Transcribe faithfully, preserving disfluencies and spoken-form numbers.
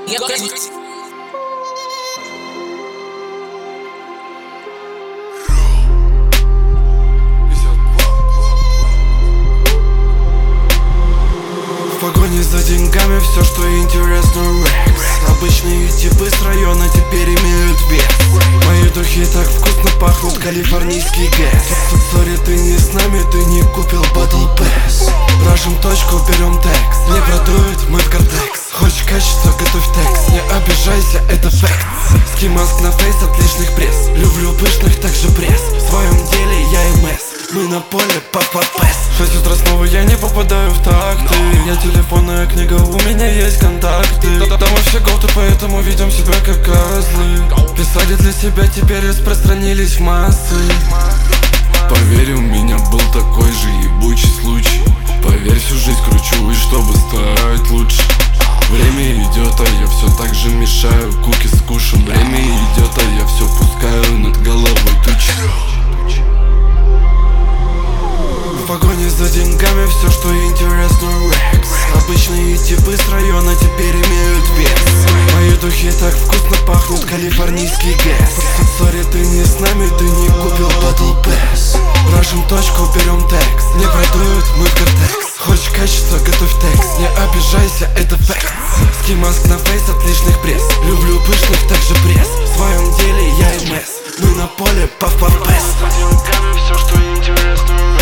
В погоне за деньгами все, что интересно, Рекс. Обычные типы с района теперь имеют вес. Мои духи так вкусно пахнут, калифорнийский гэс. Сори, ты не с нами, ты не купил Battle Pass. Брашим точку, берем текст. Не продует, мы в Кортекс. Хочешь качество, готовь текст. Не обижайся, это факт. Ски маск на фейс от лишних пресс. Люблю пышных, также пресс. В своем деле я эм эс. Мы на поле, папа пэс. Шесть утра снова я не попадаю в такты. Я телефонная книга, у меня есть контакты. Там мы все готы, поэтому ведем себя как козлы. Писали для себя, теперь распространились в массы. Поверь, у меня был такой же ебучий случай. Поверь, всю жизнь кручу, и чтобы стать лучше. Время идет, а я все так же мешаю. Куки скушен. Время идет, а я все пускаю над головой тучи. В погоне за деньгами все, что интересно, Рекс. Обычные типы с района теперь имеют вес. Мои духи так вкусно пахнут, калифорнийский гэс. Сори, ты не с нами, ты не купил Battle Pass. Брашим точку, берем текст. Не продует, мы в Кортекс. Хочешь качество, готовь текст. Не обижайся, это факт. Ски маск на фейс от лишних пресс. Люблю пышных, также пресс. В своем деле я эм эс. Мы на поле, пав пав пэс. Все, что интересно,